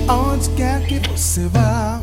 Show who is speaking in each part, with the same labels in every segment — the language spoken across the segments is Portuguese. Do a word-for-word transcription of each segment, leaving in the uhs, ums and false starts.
Speaker 1: Onde quer que você vá,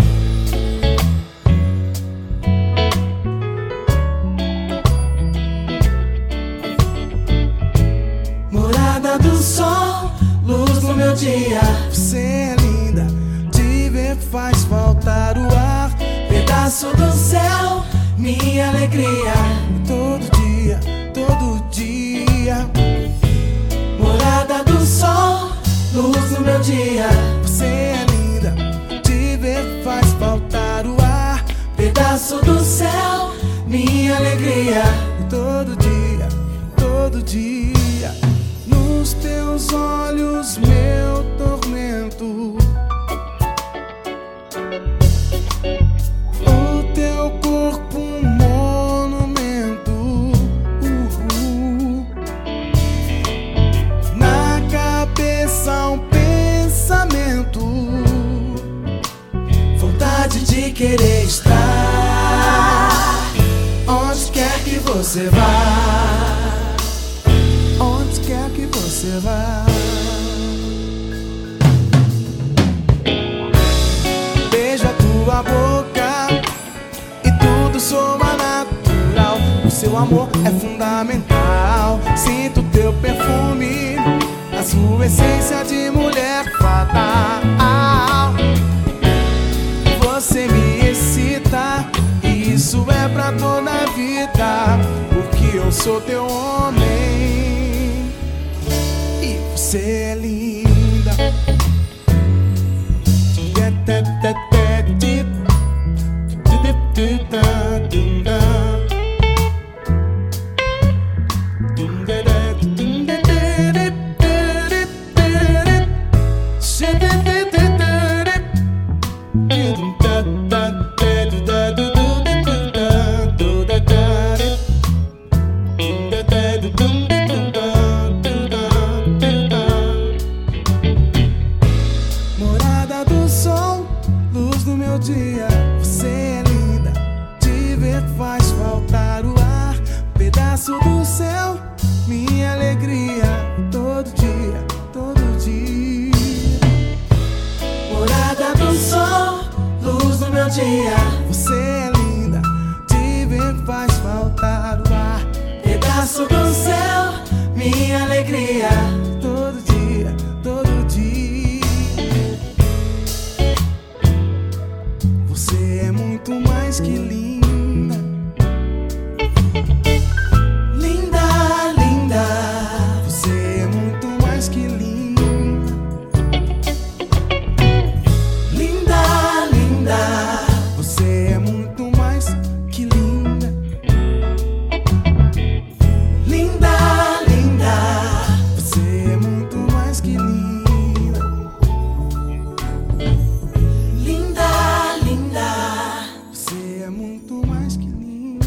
Speaker 2: morada do sol, luz no meu dia.
Speaker 1: você é linda, te ver faz faltar o ar.
Speaker 2: Pedaço do céu, minha alegria.
Speaker 1: Todo dia, todo dia,
Speaker 2: Morada do sol, luz no meu dia.
Speaker 1: você é linda, te ver faz faltar o ar.
Speaker 2: Pedaço do céu, minha alegria.
Speaker 1: Todo dia, todo dia, nos teus olhos meu tormento. O teu corpo um monumento. Uhul. Na cabeça um pensamento,
Speaker 2: Vontade de querer estar onde quer que você vá.
Speaker 1: onde quer que você vá. Beijo a tua boca e tudo soa natural. O seu amor é fundamental. Sinto teu perfume, a sua essência de mulher fatal. Você me excita e isso é pra toda a vida, porque eu sou teu homem e você é linda. Morada do sol, luz no meu dia. Você é linda, te ver faz faltar o ar. Pedaço do céu, minha alegria. Todo dia, todo dia.
Speaker 2: Morada do sol, luz no meu dia.
Speaker 1: Você é linda, te ver faz faltar o ar.
Speaker 2: Pedaço do céu, minha alegria.
Speaker 1: Todo dia, todo dia. Você é muito mais que linda.
Speaker 2: Linda, linda.
Speaker 1: Você é muito mais que linda.
Speaker 2: Linda, linda.
Speaker 1: Você é muito mais que linda.
Speaker 2: Linda, linda.
Speaker 1: Você é muito mais que linda.
Speaker 2: Linda, linda.
Speaker 1: Você é muito mais que linda.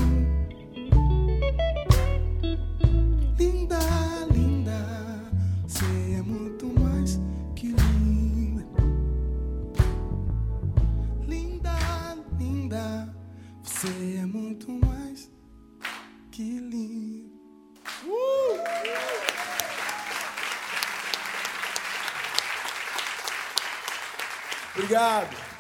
Speaker 1: Linda, linda. Você é muito mais que linda. Linda, linda. Você é muito mais que linda. Uh! Obrigado.